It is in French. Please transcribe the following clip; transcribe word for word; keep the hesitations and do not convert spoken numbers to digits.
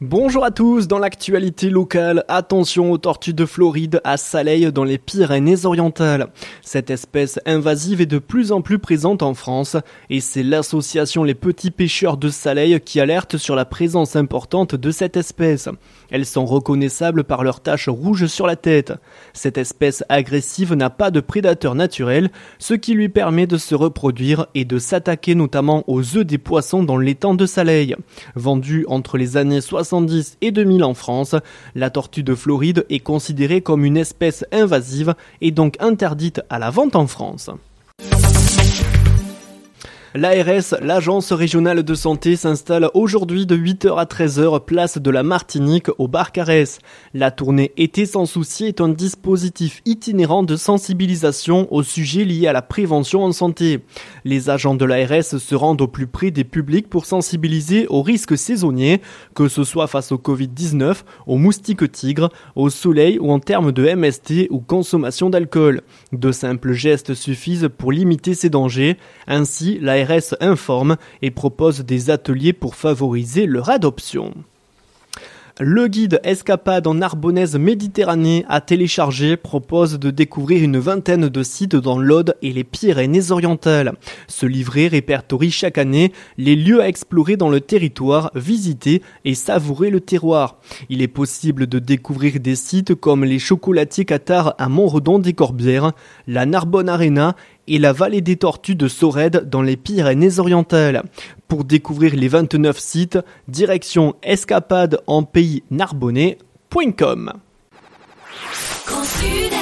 Bonjour à tous, dans l'actualité locale, attention aux tortues de Floride à Saleil dans les Pyrénées-Orientales. Cette espèce invasive est de plus en plus présente en France et c'est l'association Les Petits Pêcheurs de Saleil qui alerte sur la présence importante de cette espèce. Elles sont reconnaissables par leurs taches rouges sur la tête. Cette espèce agressive n'a pas de prédateur naturel, ce qui lui permet de se reproduire et de s'attaquer notamment aux œufs des poissons dans l'étang de Saleil. Vendue entre les années soixante et deux mille en France, la tortue de Floride est considérée comme une espèce invasive et donc interdite à la vente en France. L'A R S, l'Agence régionale de santé, s'installe aujourd'hui de huit heures à treize heures, place de la Martinique au Barcarès. La tournée Été sans souci est un dispositif itinérant de sensibilisation aux sujets liés à la prévention en santé. Les agents de l'A R S se rendent au plus près des publics pour sensibiliser aux risques saisonniers, que ce soit face au covid dix-neuf, aux moustiques tigres, au soleil ou en termes de M S T ou consommation d'alcool. De simples gestes suffisent pour limiter ces dangers. Ainsi, l'A R S R S informe et propose des ateliers pour favoriser leur adoption. Le guide Escapade en Narbonnaise Méditerranée à télécharger propose de découvrir une vingtaine de sites dans l'Aude et les Pyrénées-Orientales. Ce livret répertorie chaque année les lieux à explorer dans le territoire, visiter et savourer le terroir. Il est possible de découvrir des sites comme les chocolatiers Qatar à Montredon-des-Corbières, la Narbonne Arena et la vallée des Tortues de Sorède dans les Pyrénées-Orientales. Pour découvrir les vingt-neuf sites, direction escapade en pays narbonnais point com.